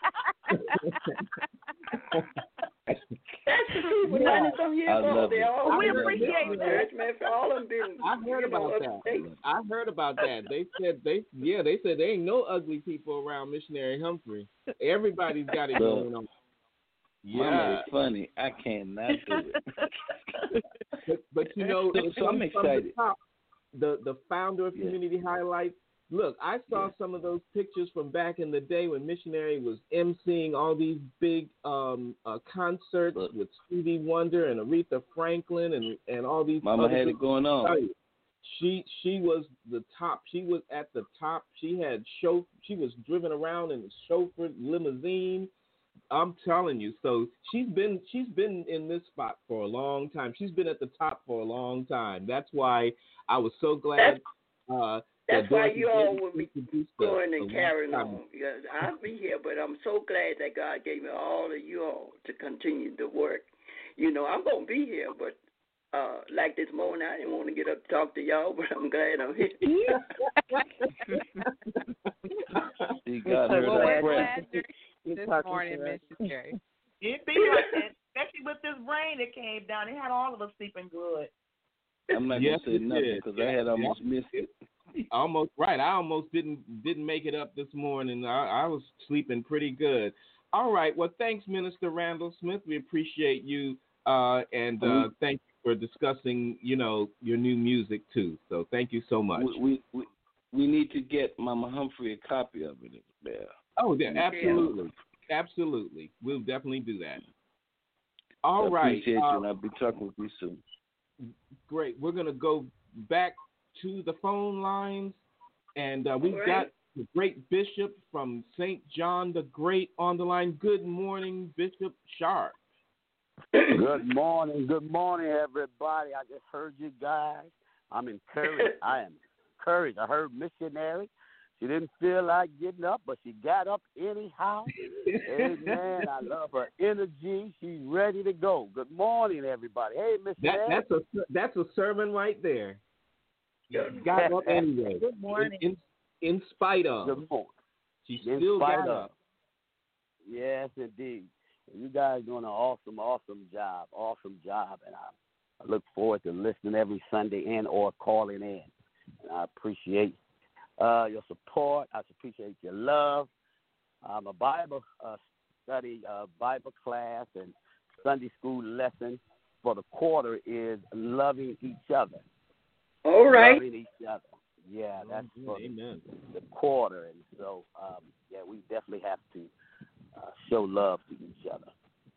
That's the people. 90-some years old. They all we appreciate that. Man, for all of them being. I heard about that. I heard about that. They said they ain't no ugly people around Missionary Humphrey. Everybody's got it going on. Yeah, Mama, it's funny. I cannot do it. but you know, so I'm excited. The founder of Community Highlights. Look, I saw some of those pictures from back in the day when Missionary was emceeing all these big concerts with Stevie Wonder and Aretha Franklin and all these. Mama had it going on. She was the top. She was at the top. She had She was driven around in a chauffeured limousine. I'm telling you. So she's been in this spot for a long time. She's been at the top for a long time. That's why I was so glad. That's why you all will be going and carrying on. Because I'll be here, but I'm so glad that God gave me all of you all to continue the work. You know, I'm going to be here, but like this morning, I didn't want to get up and talk to y'all, but I'm glad I'm here. You got her this morning, Missionary. It be like that, especially with this rain that came down. It had all of us sleeping good. I'm not going to say nothing because I had almost missed it. Almost right. I almost didn't make it up this morning. I was sleeping pretty good. All right. Well, thanks, Minister Randall Smith. We appreciate you, and thank you for discussing, your new music too. So thank you so much. We need to get Mama Humphrey a copy of it there. Oh, yeah, absolutely, absolutely. We'll definitely do that. All right. Appreciate you, and I'll be talking with you soon. Great. We're gonna go back to the phone lines, and we've got the great Bishop from St. John the Great on the line. Good morning, Bishop Sharp. Good morning, everybody. I just heard you guys. I'm encouraged. I am encouraged. I heard Missionary. She didn't feel like getting up, but she got up anyhow. Amen. I love her energy. She's ready to go. Good morning, everybody. Hey, Missionary. That's a sermon right there. Got up anyway. Good morning. In spite of. Good morning. She still got up. Yes, indeed. You guys doing an awesome job. Awesome job. And I look forward to listening every Sunday and or calling in. And I appreciate your support. I appreciate your love. A Bible study, Bible class, and Sunday school lesson for the quarter is loving each other. All right. Loving each other. Yeah, that's for the quarter. And so, we definitely have to show love to each other.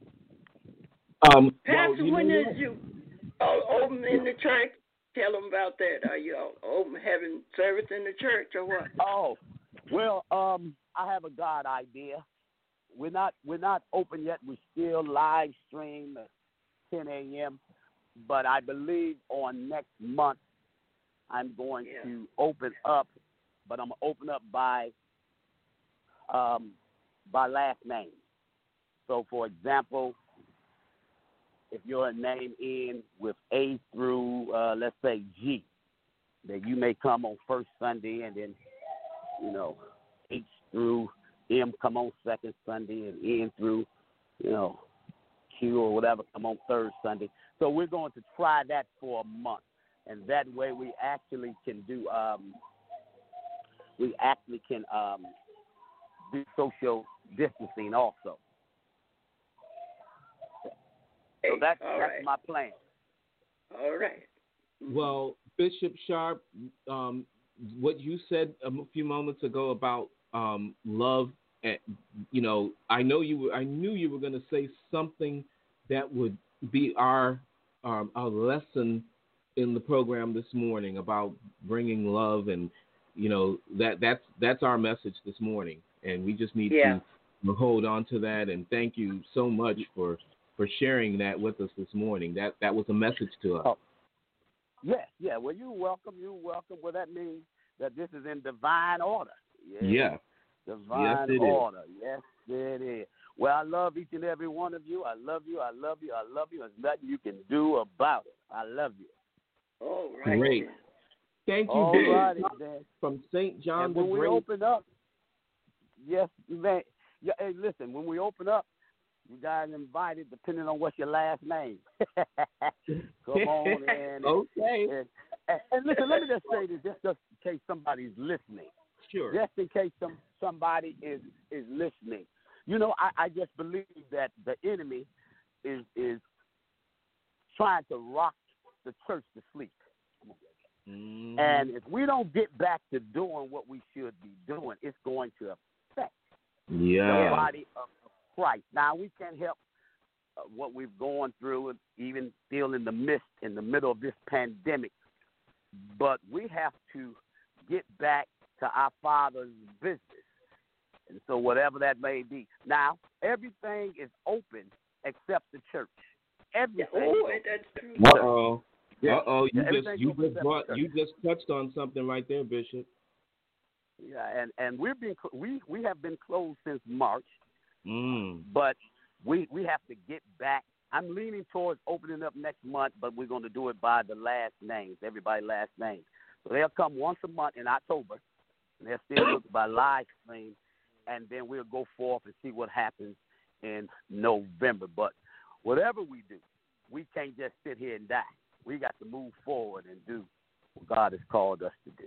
Pastor, when is you open in the church? Tell them about that. Are you open having service in the church or what? Oh, well, I have a God idea. We're not open yet. We still live stream at 10 a.m. But I believe on next month I'm going to open up. But I'm gonna open up by last name. So, for example, if your name ends with A through, let's say, G, then you may come on first Sunday, and then, H through M come on second Sunday, and N through, Q or whatever come on third Sunday. So we're going to try that for a month, and that way we actually can do do social distancing also. So that's my plan. All right. Well, Bishop Sharp, what you said a few moments ago about love, I knew you were going to say something that would be our lesson in the program this morning about bringing love, and that's our message this morning, and we just need to hold on to that. And thank you so much for sharing that with us this morning. That was a message to us. Oh. Yeah. Well, you're welcome. Well, that means that this is in divine order. Yeah. Divine order. Yes, it is. Well, I love each and every one of you. I love you. There's nothing you can do about it. I love you. All right. Great. Thank you, All Bishop righty, Sharp then. from St. John And the when we Great. open up, yes, man. Yeah, hey, listen, when we open up, you guys invited, depending on what's your last name. Come on, and okay. And listen, let me just say this, just in case somebody's listening. Sure. Just in case somebody is listening. You know, I just believe that the enemy is trying to rock the church to sleep. And if we don't get back to doing what we should be doing, it's going to affect the body of Christ. Now, we can't help what we've gone through, and even still in the middle of this pandemic, but we have to get back to our Father's business. And so whatever that may be. Now, everything is open except the church. Everything. Oh, that's true. Uh-oh. Uh-oh, you just touched on something right there, Bishop. Yeah, and we have been closed since March, but we have to get back. I'm leaning towards opening up next month, but we're going to do it by the last names, everybody's last names. So they'll come once a month in October, and they'll still do it by live stream, and then we'll go forth and see what happens in November. But whatever we do, we can't just sit here and die. We got to move forward and do what God has called us to do.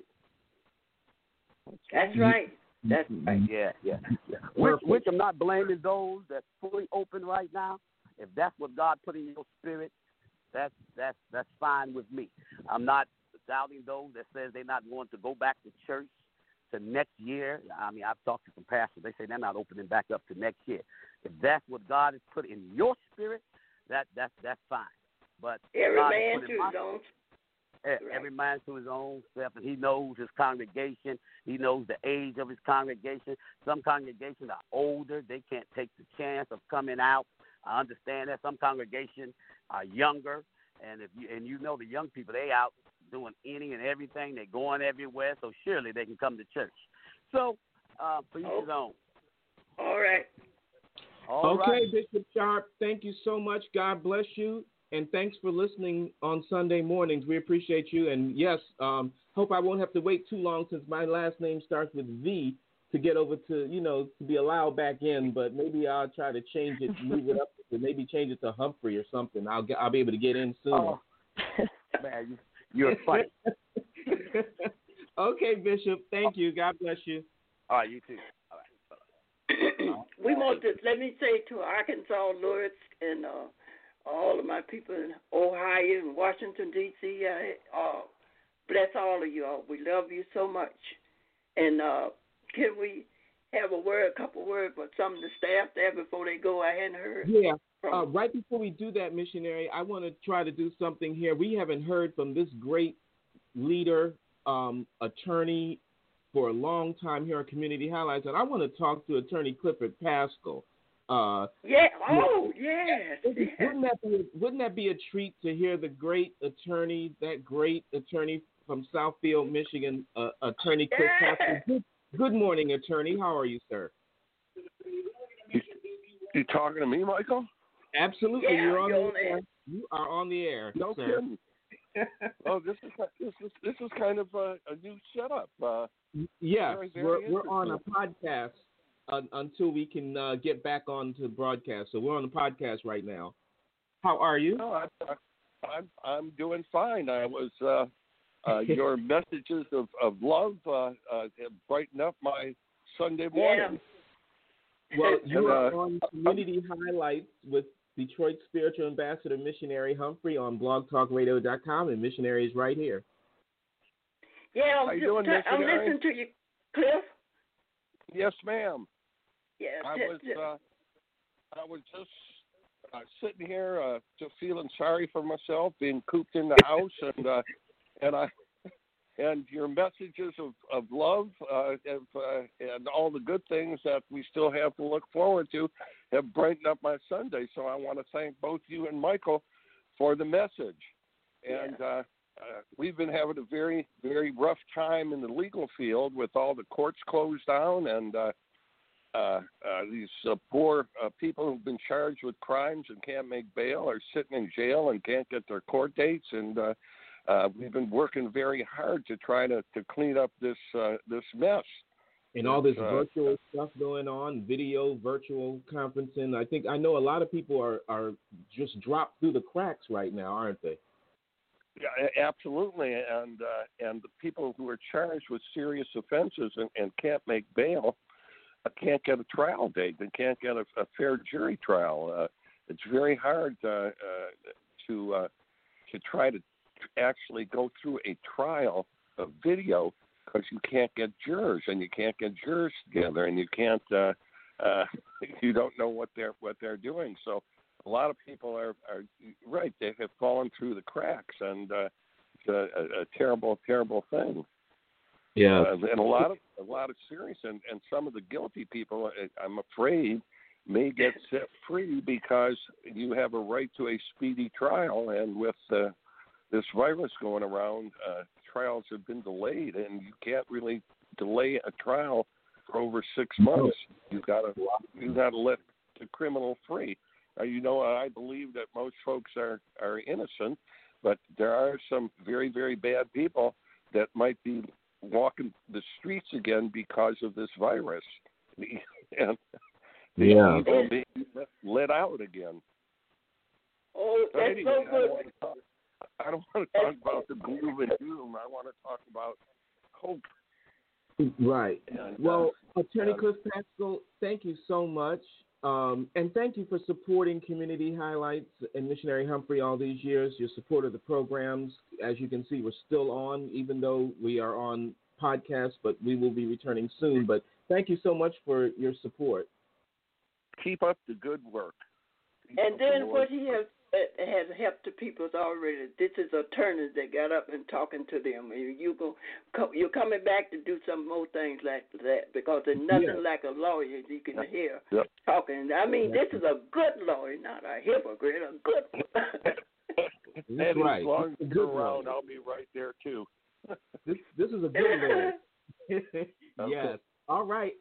That's right. That's right. Yeah. Which I'm not blaming those that's fully open right now. If that's what God put in your spirit, that's fine with me. I'm not doubting those that says they're not going to go back to church to next year. I mean, I've talked to some pastors. They say they're not opening back up to next year. If that's what God has put in your spirit, that's fine. But every man to his own. Every man to his own self, and he knows his congregation. He knows the age of his congregation. Some congregations are older; they can't take the chance of coming out. I understand that. Some congregations are younger, and you know the young people, they out doing any and everything. They're going everywhere, so surely they can come to church. So, for each his own. All right. Okay, Bishop Sharp, thank you so much. God bless you. And thanks for listening on Sunday mornings. We appreciate you. And yes, hope I won't have to wait too long since my last name starts with V to get over to, to be allowed back in. But maybe I'll try to change it, move it up, maybe change it to Humphrey or something. I'll be able to get in soon. Oh, man, you're funny. Okay, Bishop. Thank you. God bless you. All right, you too. All right. We want to, let me say to Arkansas, Lawrence, and all of my people in Ohio and Washington, D.C., bless all of you all. We love you so much. And can we have a couple words for some of the staff there before they go? I hadn't heard. Yeah. Right before we do that, missionary, I want to try to do something here. We haven't heard from this great leader, attorney for a long time here on Community Highlights, and I want to talk to Attorney Clifford Pascal. Yes. Wouldn't that be a treat to hear the great attorney from Southfield, Michigan, Attorney Cliff Pascal? Good morning, attorney. How are you, sir? You talking to me, Michael? Absolutely. Yeah, you're on the air. You are on the air. No sir. kidding. Oh, this is kind of a new setup. Yes, very, very we're on a podcast until we can get back on to broadcast. So we're on the podcast right now. How are you? No, I'm doing fine. I was your messages of love have brightened up my Sunday morning. Yeah. Well, you are on Community Highlights with Detroit Spiritual Ambassador Missionary Humphrey on blogtalkradio.com, and Missionary is right here. Yeah, How you doing, Missionary? I'm listening to you, Cliff. Yes, ma'am. Yes. I was just sitting here, just feeling sorry for myself, being cooped in the house, and your messages of love and all the good things that we still have to look forward to have brightened up my Sunday. So I want to thank both you and Michael for the message. And we've been having a very, very rough time in the legal field with all the courts closed down, and these poor people who've been charged with crimes and can't make bail are sitting in jail and can't get their court dates. And we've been working very hard to try to clean up this mess. And all this virtual stuff going on, video, virtual conferencing. I know a lot of people are just dropped through the cracks right now, aren't they? Yeah, absolutely. And the people who are charged with serious offenses and can't make bail can't get a trial date. They can't get a fair jury trial. It's very hard to try to actually go through a trial of video, because you can't get jurors, and you can't get jurors together, and you can't you don't know what they're doing. So a lot of people are right. They have fallen through the cracks, and it's a terrible thing. Yeah, and a lot of serious and some of the guilty people, I'm afraid, may get set free because you have a right to a speedy trial, and with this virus going around, trials have been delayed, and you can't really delay a trial for over 6 months. You've got to let the criminal free. I believe that most folks are innocent, but there are some very, very bad people that might be walking the streets again because of this virus. And yeah, being let out again. Oh, that's anyway, so good. I don't want to talk about the gloom and doom. I want to talk about hope. Right. And, well, Attorney Cliff Pascal, thank you so much. And thank you for supporting Community Highlights and Missionary Humphrey all these years, your support of the programs. As you can see, we're still on, even though we are on podcast, but we will be returning soon. But thank you so much for your support. Keep up the good work. And then what he has helped the people already. This is attorneys that got up and talking to them. You're coming back to do some more things like that, because there's nothing like a lawyer you can hear talking. I mean, this is a good lawyer, not a hypocrite, a good one. That's right. As long as you're around, I'll be right there too. This is a good lawyer. Yes. All right.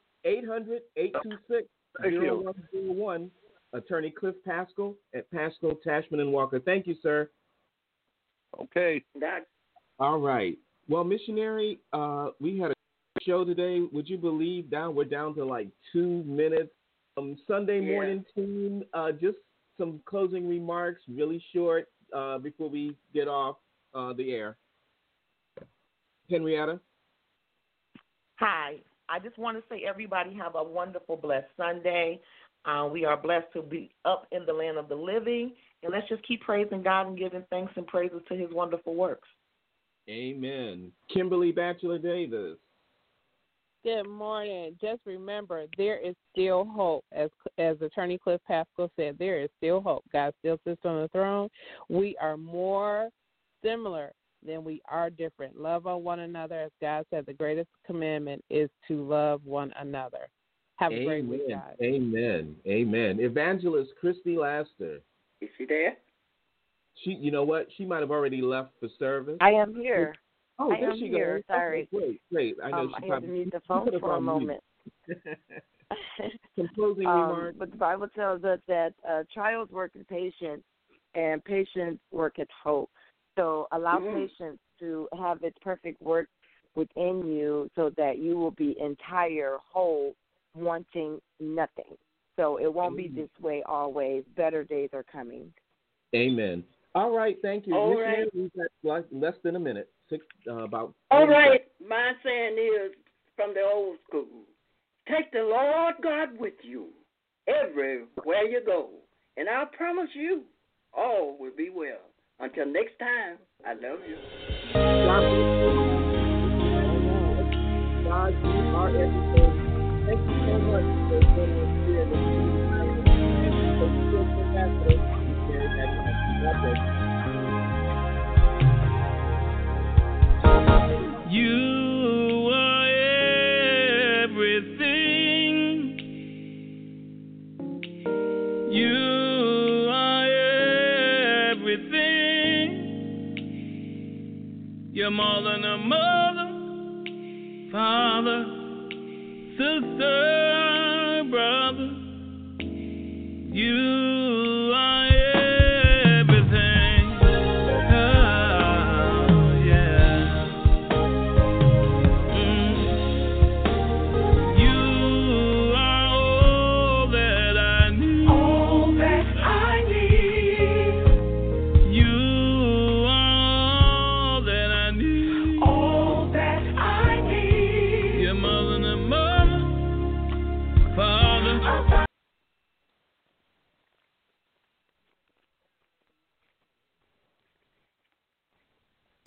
800-826-0101. Attorney Cliff Pascal at Pascal, Tashman, and Walker. Thank you, sir. Okay. All right. Well, missionary, we had a show today. Would you believe we're down to like 2 minutes? Sunday morning team, just some closing remarks, really short, before we get off the air. Henrietta? Hi. I just want to say everybody have a wonderful, blessed Sunday. We are blessed to be up in the land of the living, and let's just keep praising God and giving thanks and praises to his wonderful works. Amen. Kimberly Batchelor Davis. Good morning. Just remember, there is still hope. As Attorney Cliff Pascal said, there is still hope. God still sits on the throne. We are more similar than we are different. Love on one another. As God said, the greatest commandment is to love one another. Have a great week, guys. Amen. Amen. Evangelist Christy Laster. Is she there? You know what? She might have already left for service. I am here. Oh, I am here. Goes. Sorry. Okay, great. I know I had to mute the phone for a moment. Some closing remarks. But the Bible tells us that trials work in patience, and patience worketh hope. So allow patience to have its perfect work within you, so that you will be entire, whole, wanting nothing. So it won't be this way always. Better days are coming. Amen. All right, thank you. All right. We've got less than a minute. About. All right. My saying is from the old school: take the Lord God with you everywhere you go, and I promise you, all will be well. Until next time, I love you. God, you are everything. Thank you so much for being here. You are everything. You are everything. You're more than a mother, father, sister, brother.